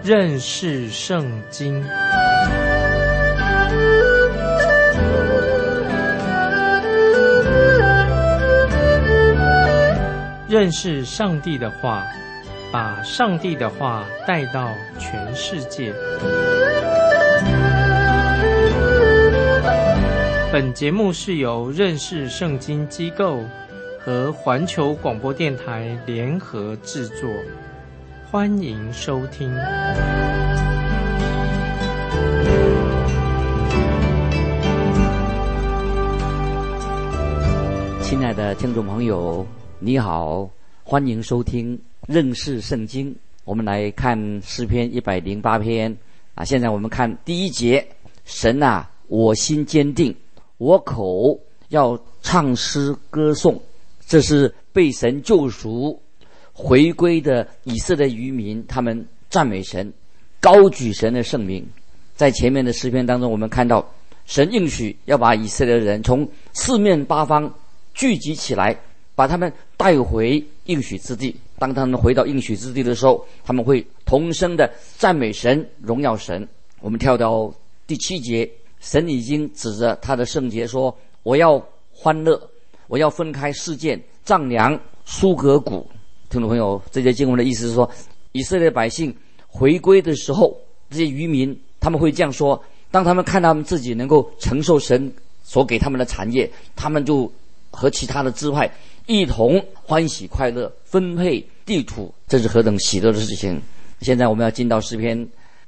认识圣经。认识上帝的话，把上帝的话带到全世界。本节目是由认识圣经机构和环球广播电台联合制作，欢迎收听。 亲爱的听众朋友，你好，欢迎收听认识圣经。我们来看诗篇108篇现在我们看第一节，神啊，我心坚定，我口要唱诗歌颂。这是被神救赎回归的以色列渔民，他们赞美神，高举神的圣名。在前面的诗篇当中，我们看到神应许要把以色列人从四面八方聚集起来，把他们带回应许之地。当他们回到应许之地的时候，他们会同声的赞美神，荣耀神。我们跳到第7节，神已经指着他的圣洁说，我要欢乐，我要分开事件，丈量苏格谷。听众朋友，这节经文的意思是说，以色列百姓回归的时候，这些渔民他们会这样说，当他们看到他们自己能够承受神所给他们的产业，他们就和其他的支派一同欢喜快乐，分配地土，这是何等喜乐的事情。现在我们要进到诗篇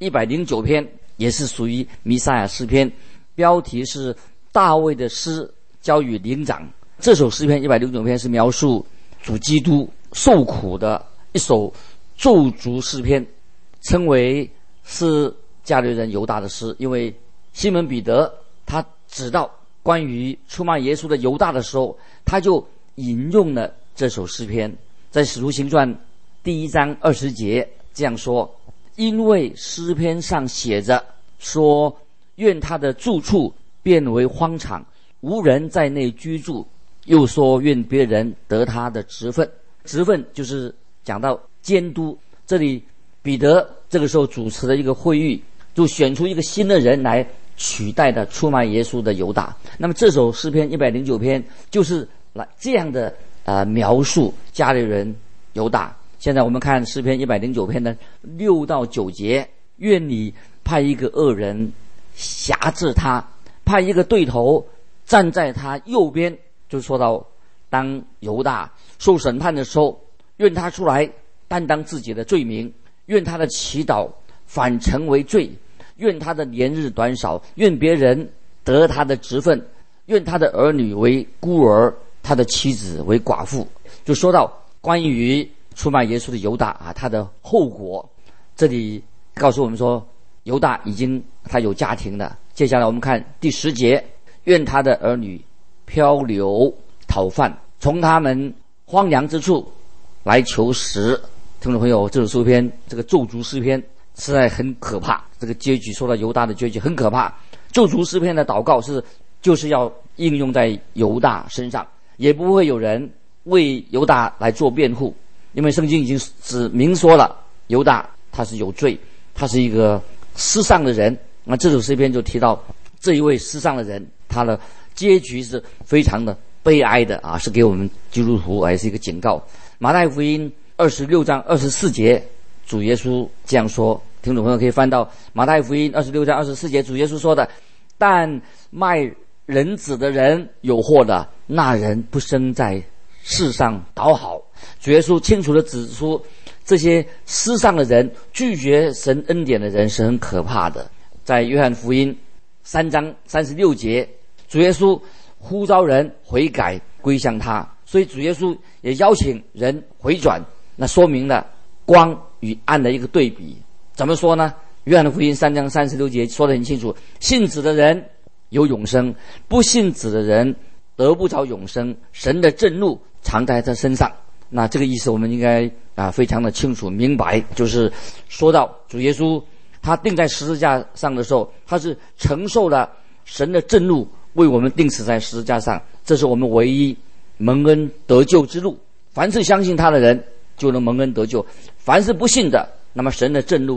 109篇，也是属于弥赛亚诗篇，标题是大卫的诗交与灵长。这首诗篇109篇是描述主基督受苦的一首咒诅诗篇，称为是加略人犹大的诗。因为西门彼得他知道关于出卖耶稣的犹大的时候，他就引用了这首诗篇。在使徒行传第1章20节这样说，因为诗篇上写着说，愿他的住处变为荒场，无人在内居住，又说愿别人得他的职分。职分就是讲到监督，这里彼得这个时候主持了一个会议，就选出一个新的人来取代的出卖耶稣的犹大。那么这首诗篇109篇就是来这样的描述加略人犹大。现在我们看诗篇109篇的6到9节，愿你派一个恶人辖制他，派一个对头站在他右边。就说到当犹大受审判的时候，愿他出来担当自己的罪名，愿他的祈祷反成为罪，愿他的年日短少，愿别人得他的职分，愿他的儿女为孤儿，他的妻子为寡妇。就说到关于出卖耶稣的犹大他的后果，这里告诉我们说，犹大已经他有家庭了。接下来我们看第10节，愿他的儿女漂流讨饭，从他们荒凉之处来求食。听众朋友，这首诗篇，这个咒诅诗篇实在很可怕，这个结局说到犹大的结局很可怕。咒诅诗篇的祷告就是要应用在犹大身上，也不会有人为犹大来做辩护，因为圣经已经指明说了，犹大他是有罪，他是一个失丧的人。那这首诗篇就提到这一位失丧的人，他的结局是非常的悲哀的是给我们基督徒也是一个警告。马太福音26章24节，主耶稣这样说，听众朋友可以翻到马太福音26章24节，主耶稣说的，但卖人子的人有祸的，那人不生在世上倒好。主耶稣清楚地指出，这些失丧的人，拒绝神恩典的人是很可怕的。在约翰福音3章36节，主耶稣呼召人悔改归向他，所以主耶稣也邀请人回转，那说明了光与暗的一个对比。怎么说呢？约翰福音3章36节说得很清楚，信子的人有永生，不信子的人得不着永生，神的震怒藏在他身上。那这个意思我们应该非常的清楚明白，就是说到主耶稣他钉在十字架上的时候，他是承受了神的震怒，为我们钉死在十字架上，这是我们唯一蒙恩得救之路。凡是相信他的人就能蒙恩得救，凡是不信的，那么神的震怒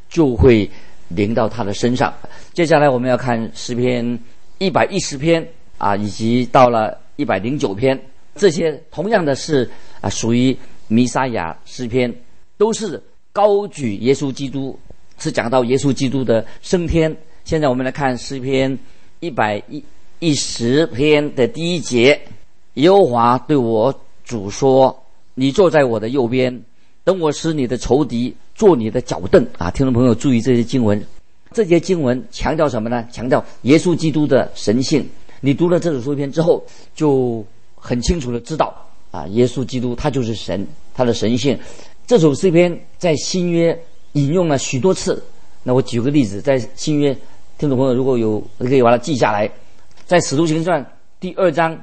就会临到他的身上。接下来我们要看诗篇110篇以及到了109篇，这些同样的是属于弥撒亚诗篇，都是高举耶稣基督，是讲到耶稣基督的升天。现在我们来看诗篇110篇的第1节，耶和华对我主说，你坐在我的右边，等我使你的仇敌做你的脚凳。听众朋友注意这些经文，这些经文强调什么呢？强调耶稣基督的神性。你读了这首诗篇之后，就很清楚的知道耶稣基督他就是神，他的神性。这首诗篇在新约引用了许多次。那我举个例子，在新约，听众朋友如果有可以把它记下来，在使徒行传第2章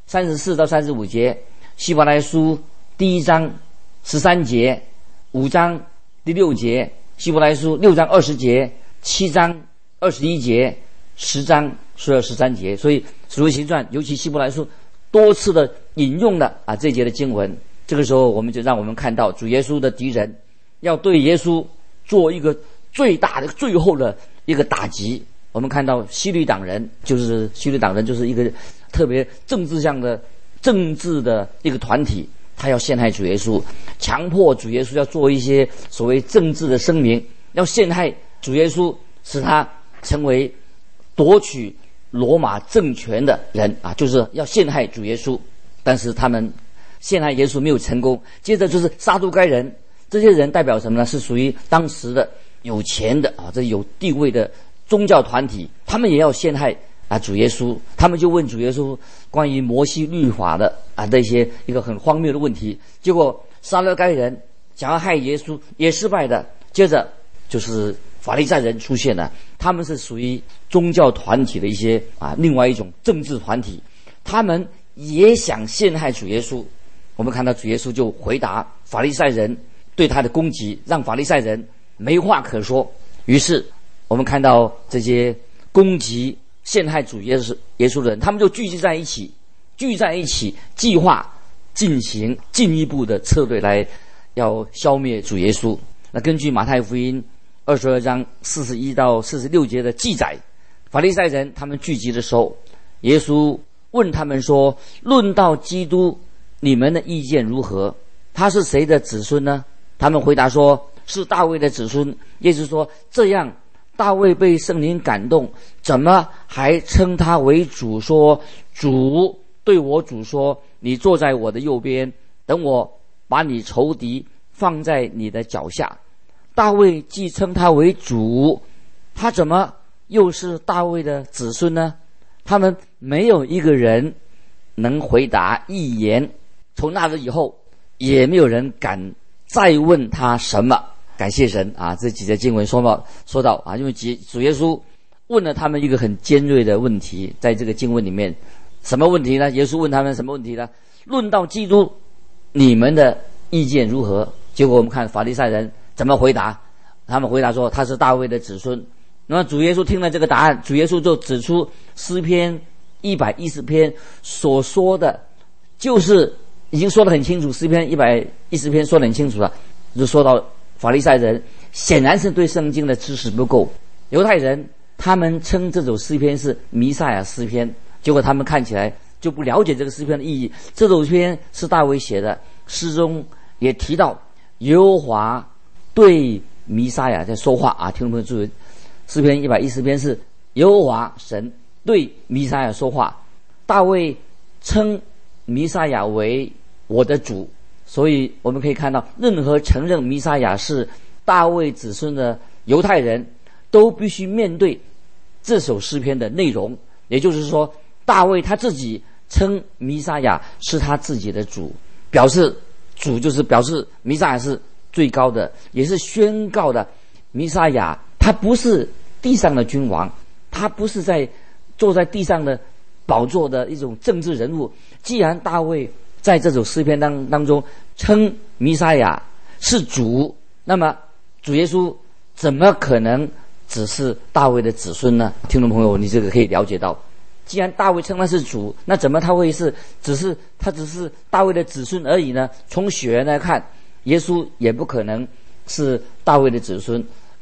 34到35节，希伯来书第1章13节，5章第6节，希伯来书6章20节，7章21节，10章12、13节。所以使徒行传尤其希伯来书多次的引用了这节的经文。这个时候我们就让我们看到主耶稣的敌人要对耶稣做一个最大的最后的一个打击。我们看到希律党人就是一个特别政治的一个团体，他要陷害主耶稣，强迫主耶稣要做一些所谓政治的声明，要陷害主耶稣，使他成为夺取罗马政权的人就是要陷害主耶稣。但是他们陷害耶稣没有成功。接着就是撒都该人，这些人代表什么呢？是属于当时的有钱的这有地位的宗教团体，他们也要陷害主耶稣。他们就问主耶稣关于摩西律法的一个很荒谬的问题。结果撒都该人想要害耶稣也失败的。接着就是法利赛人出现了，他们是属于宗教团体的一些另外一种政治团体，他们也想陷害主耶稣。我们看到主耶稣就回答法利赛人对他的攻击，让法利赛人没话可说。于是我们看到这些攻击陷害主耶稣的人，他们就聚在一起计划进行进一步的策略来要消灭主耶稣。那根据马太福音22章41到46节的记载，法利赛人他们聚集的时候，耶稣问他们说，论到基督，你们的意见如何？他是谁的子孙呢？他们回答说，是大卫的子孙。耶稣说，这样大卫被圣灵感动，怎么还称他为主，说主对我主说，你坐在我的右边，等我把你仇敌放在你的脚下。大卫既称他为主，他怎么又是大卫的子孙呢？他们没有一个人能回答一言。从那日以后，也没有人敢再问他什么。感谢神这几节经文说到因为主耶稣问了他们一个很尖锐的问题，在这个经文里面，什么问题呢？耶稣问他们什么问题呢？论到基督，你们的意见如何？结果我们看法利赛人怎么回答。他们回答说，他是大卫的子孙。那么主耶稣听了这个答案，主耶稣就指出诗篇110篇所说的，就是已经说得很清楚。诗篇110篇说得很清楚了，就说到法利赛人显然是对圣经的知识不够。犹太人他们称这首诗篇是弥赛亚诗篇，结果他们看起来就不了解这个诗篇的意义。这首诗篇是大卫写的，诗中也提到耶和华对弥赛亚在说话听众朋友注意，诗篇110篇是耶和华神对弥赛亚说话。大卫称弥赛亚为我的主，所以我们可以看到，任何承认弥赛亚是大卫子孙的犹太人都必须面对这首诗篇的内容。也就是说，大卫他自己称弥赛亚是他自己的主，表示主就是表示弥赛亚是最高的，也是宣告的弥赛亚他不是地上的君王，他不是坐在地上的宝座的一种政治人物。既然大卫在这首诗篇当中称弥赛亚是主，那么主耶稣怎么可能只是大卫的子孙呢？听众朋友，你这个可以了解到，既然大卫称他是主，那怎么他会只是大卫的子孙而已呢？从血缘来看，耶稣也不可能是大卫的子孙，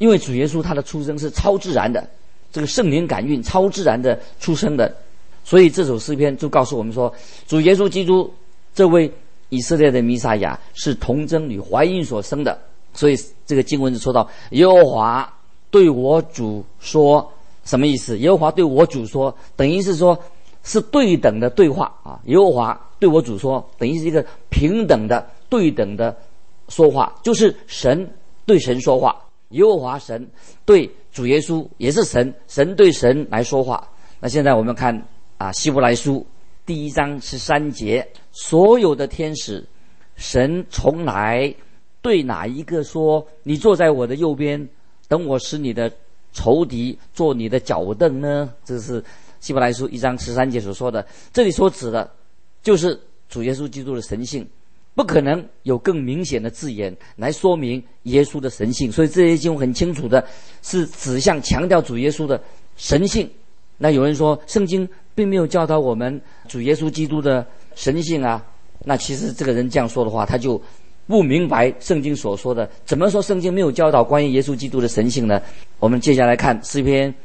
因为主耶稣他的出生是超自然的，这个圣灵感孕超自然的出生的，所以这首诗篇就告诉我们说，主耶稣基督这位以色列的弥撒亚是童贞女怀孕所生的。所以这个经文就说到，耶和华对我主说，什么意思？耶和华对我主说，等于是说是对等的对话啊。耶和华对我主说，等于是一个平等的对等的说话，就是神对神说话，耶和华神对主耶稣也是神，神对神来说话。那现在我们看希伯来书第1章13节，所有的天使，神从来对哪一个说，你坐在我的右边，等我使你的仇敌做你的脚凳呢？这是希伯来书1章13节所说的。这里所指的就是主耶稣基督的神性，不可能有更明显的字眼来说明耶稣的神性。所以这些经文很清楚的是指向强调主耶稣的神性。那有人说圣经并没有教导我们主耶稣基督的神性啊，那其实这个人这样说的话，他就不明白圣经所说的。怎么说圣经没有教导关于耶稣基督的神性呢？我们接下来看诗篇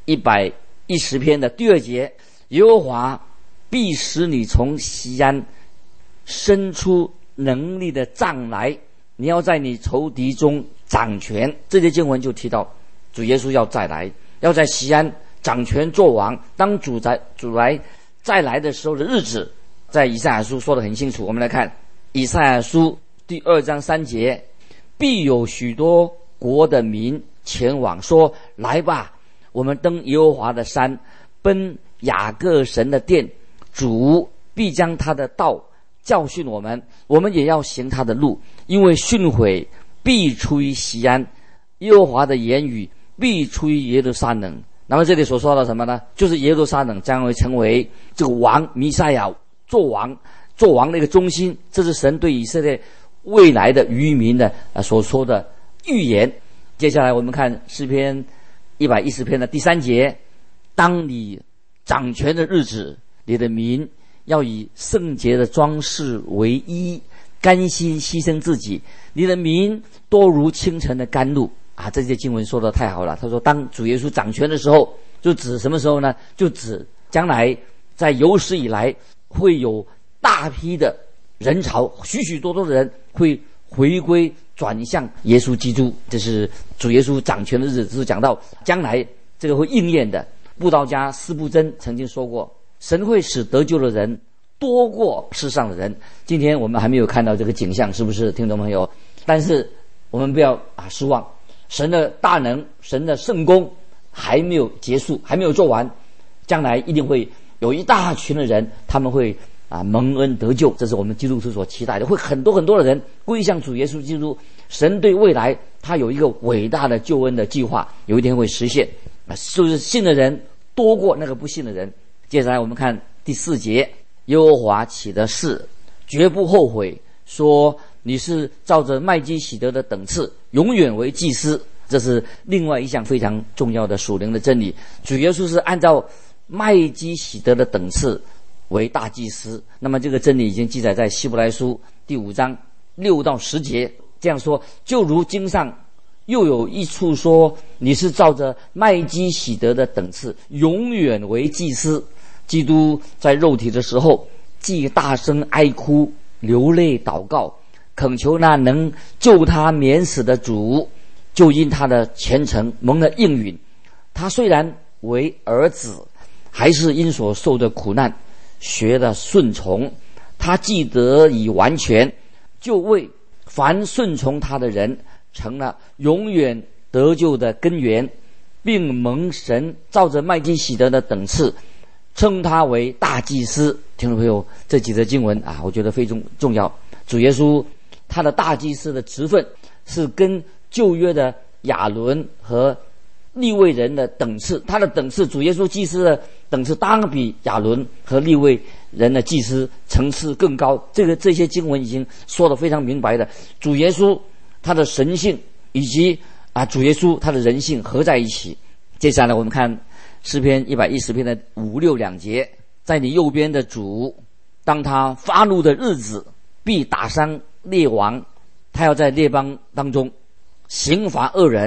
110篇的第2节，耶和华必使你从锡安伸出能力的杖来，你要在你仇敌中掌权。这些经文就提到主耶稣要再来，要在锡安掌权作王。当主来再来的时候的日子，在以赛亚书说得很清楚。我们来看以赛亚书第2章3节，必有许多国的民前往，说，来吧，我们登耶和华的山，奔雅各神的殿，主必将他的道教训我们，我们也要行他的路，因为训诲必出于锡安，耶和华的言语必出于耶路撒冷。那么这里所说的什么呢？就是耶路撒冷将会成为这个王弥赛亚做王的一个中心。这是神对以色列未来的渔民的所说的预言。接下来我们看诗篇110篇的第3节，当你掌权的日子，你的民要以圣洁的装饰为衣，甘心牺牲自己，你的民多如清晨的甘露啊。这些经文说的太好了。他说当主耶稣掌权的时候，就指什么时候呢？就指将来在有史以来会有大批的人潮，许许多多的人会回归转向耶稣基督。这是主耶稣掌权的日子，是讲到将来这个会应验的。布道家司布真曾经说过，神会使得救的人多过世上的人。今天我们还没有看到这个景象，是不是听众朋友？但是我们不要失望，神的大能，神的圣功还没有结束，还没有做完，将来一定会有一大群的人，他们会蒙恩得救。这是我们基督徒所期待的，会很多很多的人归向主耶稣基督。神对未来他有一个伟大的救恩的计划，有一天会实现，就是信的人多过那个不信的人。接下来我们看第4节，耶和华起的誓，绝不后悔，说你是照着麦基洗德的等次，永远为祭司。这是另外一项非常重要的属灵的真理。主耶稣是按照麦基洗德的等次为大祭司。那么这个真理已经记载在希伯来书第5章6到10节，这样说，就如经上又有一处说，你是照着麦基洗德的等次，永远为祭司。基督在肉体的时候，既大声哀哭，流泪祷告，恳求那能救他免死的主，就因他的虔诚蒙了应允。他虽然为儿子，还是因所受的苦难学了顺从。他既得以完全，就为凡顺从他的人成了永远得救的根源，并蒙神照着麦基洗德的等次称他为大祭司。听众朋友，这几则经文我觉得非常重要。主耶稣他的大祭司的职分是跟旧约的亚伦和利未人的等次，他的等次，主耶稣祭司的等次当然比亚伦和利未人的祭司层次更高。这些经文已经说得非常明白的，主耶稣他的神性以及主耶稣他的人性合在一起。接下来我们看诗篇110篇的5、6两节，在你右边的主，当他发怒的日子，必打伤列王，他要在列邦当中刑罚恶人，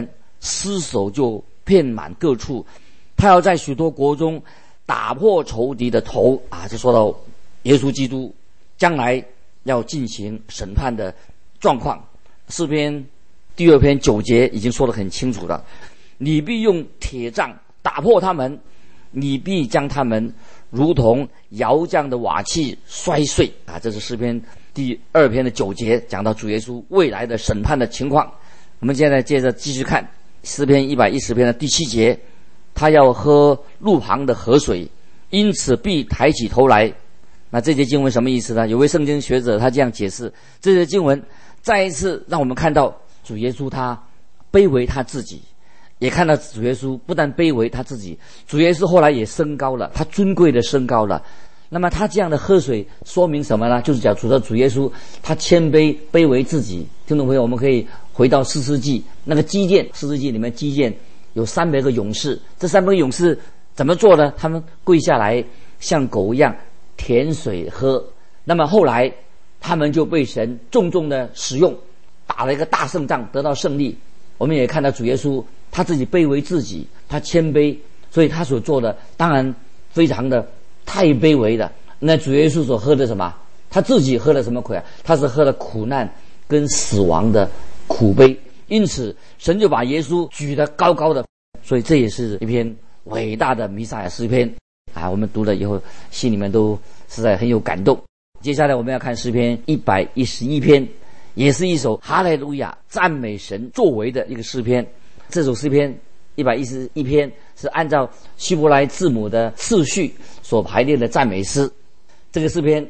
尸首就遍满各处。他要在许多国中打破仇敌的头啊！这说到耶稣基督将来要进行审判的状况。诗篇第2篇9节已经说得很清楚了，你必用铁杖打破他们，你必将他们如同窑匠的瓦器摔碎啊！这是诗篇第2篇的9节，讲到主耶稣未来的审判的情况。我们现在接着继续看诗篇110篇的第7节，他要喝路旁的河水，因此必抬起头来。那这节经文什么意思呢？有位圣经学者他这样解释，这节经文再一次让我们看到主耶稣他卑微他自己，也看到主耶稣不但卑微他自己，主耶稣后来也升高了，他尊贵的升高了。那么他这样的喝水说明什么呢？就是讲主耶稣他谦卑卑微自己。听众朋友，我们可以回到士师记那个击剑，士师记里面击剑有300个勇士，这300个勇士怎么做呢？他们跪下来像狗一样舔水喝。那么后来他们就被神重重的使用，打了一个大胜仗，得到胜利。我们也看到主耶稣他自己卑微自己，他谦卑，所以他所做的当然非常的太卑微了。那主耶稣所喝的什么？他自己喝了什么苦啊？他是喝了苦难跟死亡的苦杯。因此神就把耶稣举得高高的，所以这也是一篇伟大的弥撒亚诗篇啊！我们读了以后心里面都实在很有感动。接下来我们要看诗篇111篇，也是一首哈利路亚赞美神作为的一个诗篇。这首诗篇111篇是按照希伯来字母的次序所排列的赞美诗。这个诗篇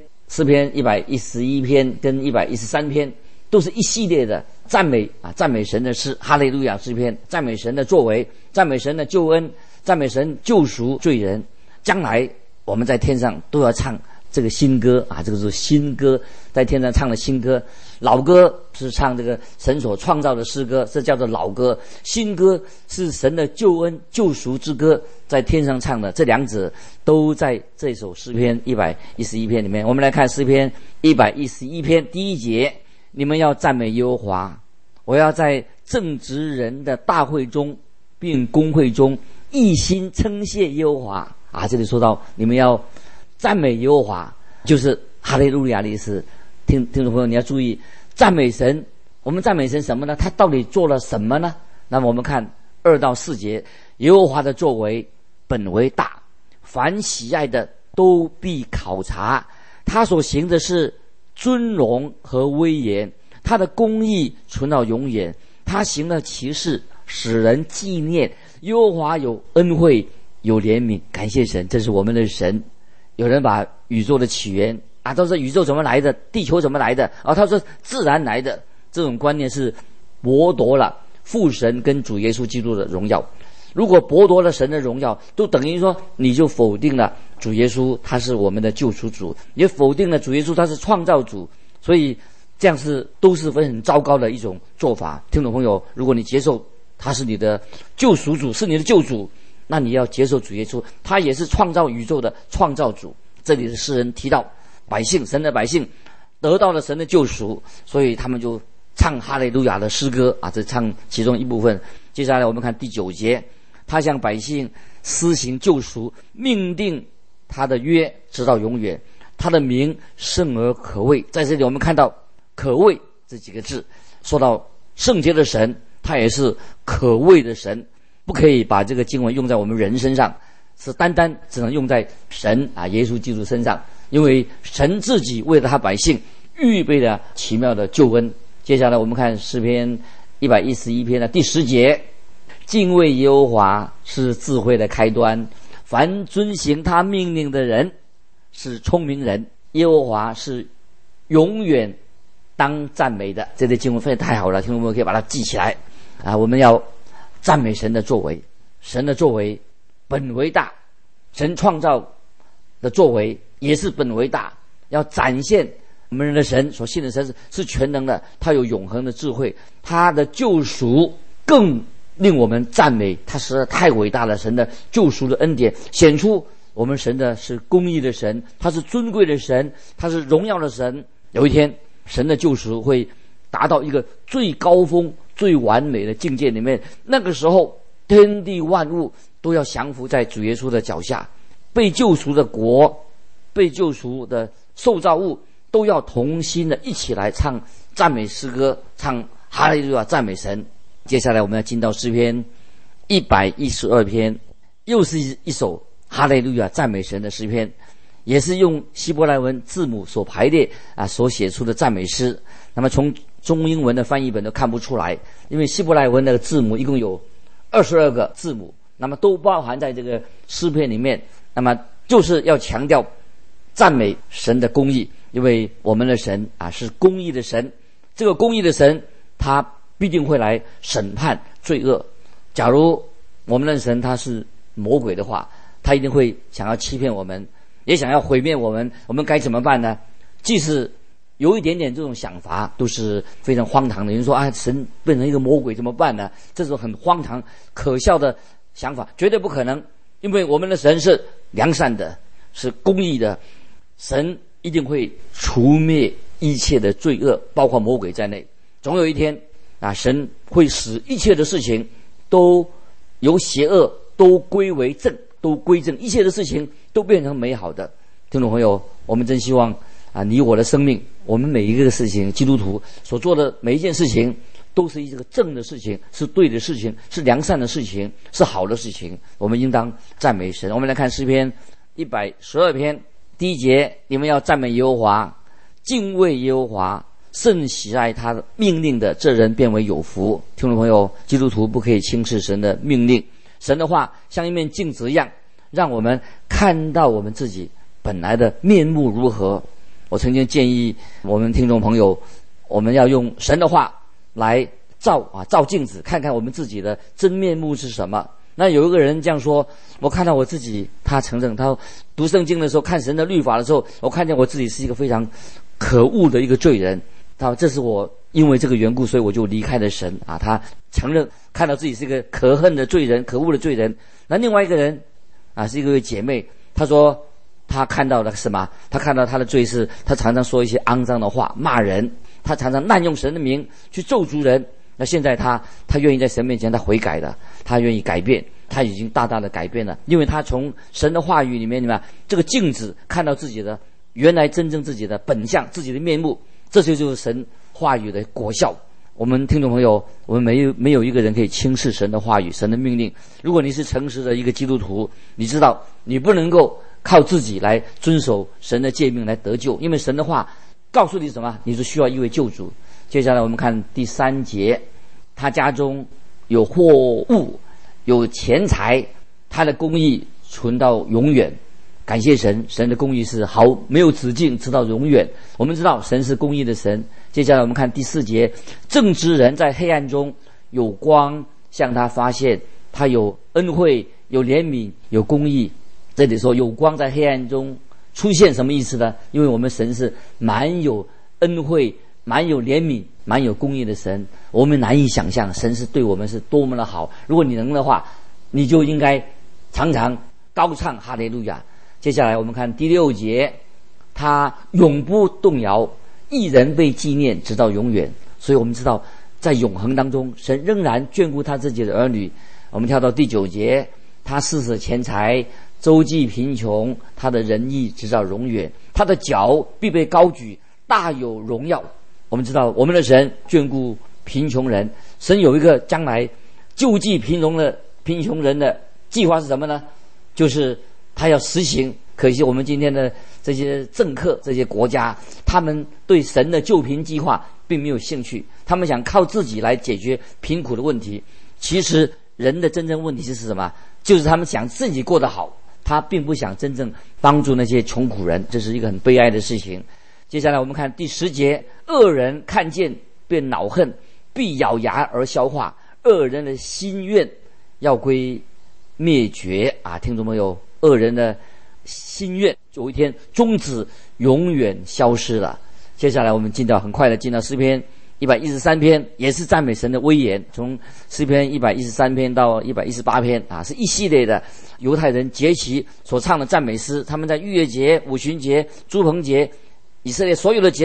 111篇跟113篇都是一系列的赞美神的诗，哈利路亚诗篇，赞美神的作为，赞美神的救恩，赞美神救赎罪人。将来我们在天上都要唱这个新歌啊，这个是新歌，在天上唱的新歌。老歌是唱这个神所创造的诗歌，这叫做老歌。新歌是神的救恩救赎之歌，在天上唱的。这两者都在这首诗篇111篇里面。我们来看诗篇111篇第1节，你们要赞美耶和华，我要在正直人的大会中并公会中一心称谢耶和华啊！这里说到你们要赞美耶和华，就是哈利路亚的意思。听众朋友，你要注意，赞美神，我们赞美神什么呢？他到底做了什么呢？那么我们看2到4节，耶和华的作为本为大，凡喜爱的都必考察，他所行的是尊荣和威严，他的公义存到永远，他行了奇事，使人纪念。耶和华有恩惠有怜悯，感谢神，这是我们的神。有人把宇宙的起源啊，都是宇宙怎么来的，地球怎么来的啊？他说自然来的，这种观念是剥夺了父神跟主耶稣基督的荣耀。如果剥夺了神的荣耀，都等于说你就否定了主耶稣他是我们的救赎主，也否定了主耶稣他是创造主。所以这样都是很糟糕的一种做法。听众朋友，如果你接受他是你的救赎主，是你的救主，那你要接受主耶稣，他也是创造宇宙的创造主。这里的诗人提到百姓，神的百姓得到了神的救赎，所以他们就唱哈利路亚的诗歌啊，这唱其中一部分。接下来我们看第9节，他向百姓施行救赎，命定他的约直到永远，他的名圣而可畏。在这里我们看到可畏这几个字，说到圣洁的神，他也是可畏的神。不可以把这个经文用在我们人身上，是单单只能用在神啊耶稣基督身上，因为神自己为了他百姓预备了奇妙的救恩。接下来我们看诗篇111篇的第10节，敬畏耶和华是智慧的开端，凡遵行他命令的人是聪明人，耶和华是永远当赞美的。这类经文非常太好了，听众朋友可以把它记起来啊！我们要赞美神的作为，神的作为本为大，神创造的作为也是本为大，要展现我们人的神所信的神是全能的，他有永恒的智慧，他的救赎更令我们赞美，他实在太伟大了。神的救赎的恩典显出我们神的是公义的神，他是尊贵的神，他是荣耀的神。有一天神的救赎会达到一个最高峰最完美的境界里面。那个时候，天地万物都要降服在主耶稣的脚下，被救赎的国，被救赎的受造物，都要同心的一起来唱赞美诗歌，唱哈利路亚赞美神。接下来我们要进到诗篇112篇，又是一首哈利路亚赞美神的诗篇，也是用希伯来文字母所排列所写出的赞美诗。那么从中英文的翻译本都看不出来，因为希伯来文的字母一共有22个字母，那么都包含在这个诗篇里面。那么就是要强调赞美神的公义，因为我们的神是公义的神，这个公义的神他必定会来审判罪恶。假如我们的神他是魔鬼的话，他一定会想要欺骗我们，也想要毁灭我们。我们该怎么办呢？即使有一点点这种想法，都是非常荒唐的。有人说神变成一个魔鬼怎么办呢？这种很荒唐可笑的想法绝对不可能，因为我们的神是良善的，是公义的，神一定会除灭一切的罪恶，包括魔鬼在内。总有一天神会使一切的事情都由邪恶都归为正，都归正，一切的事情都变成美好的。听众朋友，我们真希望你我的生命，我们每一个事情，基督徒所做的每一件事情都是一个正的事情，是对的事情，是良善的事情，是好的事情。我们应当赞美神。我们来看诗篇112篇第1节，你们要赞美耶和华，敬畏耶和华，甚喜爱他的命令的，这人变为有福。听众朋友，基督徒不可以轻视神的命令，神的话像一面镜子一样，让我们看到我们自己本来的面目如何。我曾经建议我们听众朋友，我们要用神的话来照镜子，看看我们自己的真面目是什么。那有一个人这样说，我看到我自己，他承认他读圣经的时候，看神的律法的时候，我看见我自己是一个非常可恶的一个罪人。这是我因为这个缘故，所以我就离开了神他承认看到自己是一个可恨的罪人，可恶的罪人。那另外一个人是一个姐妹，她说他看到了什么？他看到他的罪是，他常常说一些肮脏的话，骂人，他常常滥用神的名去咒诅人。那现在他愿意在神面前他悔改了，他愿意改变，他已经大大的改变了，因为他从神的话语里面这个镜子看到自己的原来真正自己的本相，自己的面目，这就是神话语的果效。我们听众朋友，我们没有一个人可以轻视神的话语，神的命令。如果你是诚实的一个基督徒，你知道你不能够靠自己来遵守神的诫命来得救，因为神的话告诉你什么，你是需要一位救主。接下来我们看第3节，他家中有货物，有钱财，他的公义存到永远。感谢神，神的公义是没有止境，直到永远。我们知道神是公义的神。接下来我们看第4节，正直人在黑暗中有光向他发现，他有恩惠，有怜悯，有公义。这里说有光在黑暗中出现，什么意思呢？因为我们神是满有恩惠，满有怜悯，满有公义的神，我们难以想象神是对我们是多么的好。如果你能的话，你就应该常常高唱哈利路亚。接下来我们看第6节，他永不动摇，义人被纪念直到永远。所以我们知道在永恒当中，神仍然眷顾他自己的儿女。我们跳到第9节，他施舍钱财，周济贫穷，他的仁义直到永远，他的脚必被高举，大有荣耀。我们知道我们的神眷顾贫穷人，神有一个将来救济贫穷人的计划是什么呢？就是他要实行。可惜我们今天的这些政客，这些国家，他们对神的救贫计划并没有兴趣，他们想靠自己来解决贫苦的问题。其实人的真正问题是什么？就是他们想自己过得好，他并不想真正帮助那些穷苦人，这是一个很悲哀的事情。接下来我们看第10节，恶人看见便恼恨，必咬牙而消化，恶人的心愿要归灭绝听众朋友，恶人的心愿有一天终止，永远消失了。接下来我们很快的进到诗篇113篇，也是赞美神的威严。从诗篇113篇到118篇是一系列的犹太人节期所唱的赞美诗。他们在逾越节、五旬节、住棚节，以色列所有的节日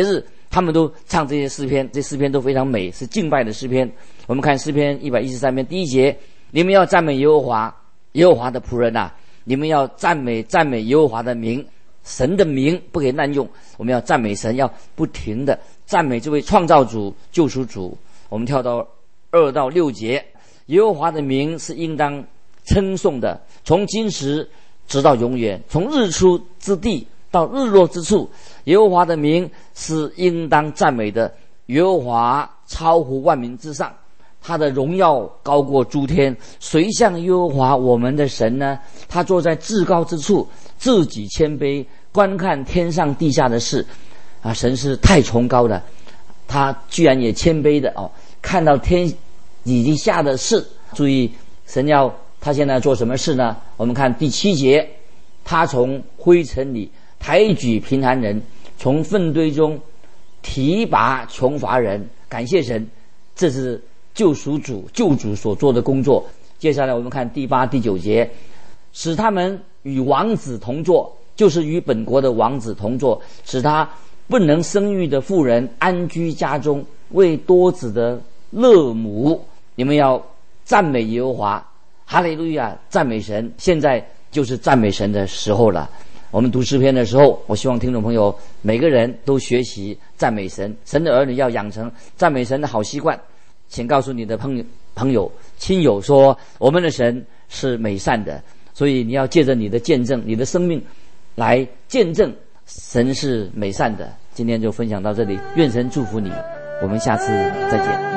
他们都唱这些诗篇，这诗篇都非常美，是敬拜的诗篇。我们看诗篇113篇第1节，你们要赞美耶和华，耶和华的仆人啊，你们要赞美耶和华的名，神的名不可以滥用，我们要赞美神，要不停的赞美这位创造主、救赎主。我们跳到2到6节，耶和华的名是应当称颂的，从今时直到永远，从日出之地到日落之处，耶和华的名是应当赞美的。耶和华超乎万民之上，他的荣耀高过诸天。谁像耶和华我们的神呢？他坐在至高之处，自己谦卑，观看天上地下的事。神是太崇高的，他居然也谦卑的看到天以及下的事。注意，他现在做什么事呢？我们看第7节，他从灰尘里抬举贫寒人，从粪堆中提拔穷乏人。感谢神，这是救主所做的工作。接下来我们看第8、第9节，使他们与王子同坐，就是与本国的王子同坐，使他不能生育的妇人安居家中，为多子的乐母。你们要赞美耶和华，哈利路亚，赞美神。现在就是赞美神的时候了。我们读诗篇的时候，我希望听众朋友每个人都学习赞美神，神的儿女要养成赞美神的好习惯。请告诉你的朋友亲友说，我们的神是美善的，所以你要借着你的见证，你的生命来见证神是美善的。今天就分享到这里，愿神祝福你，我们下次再见。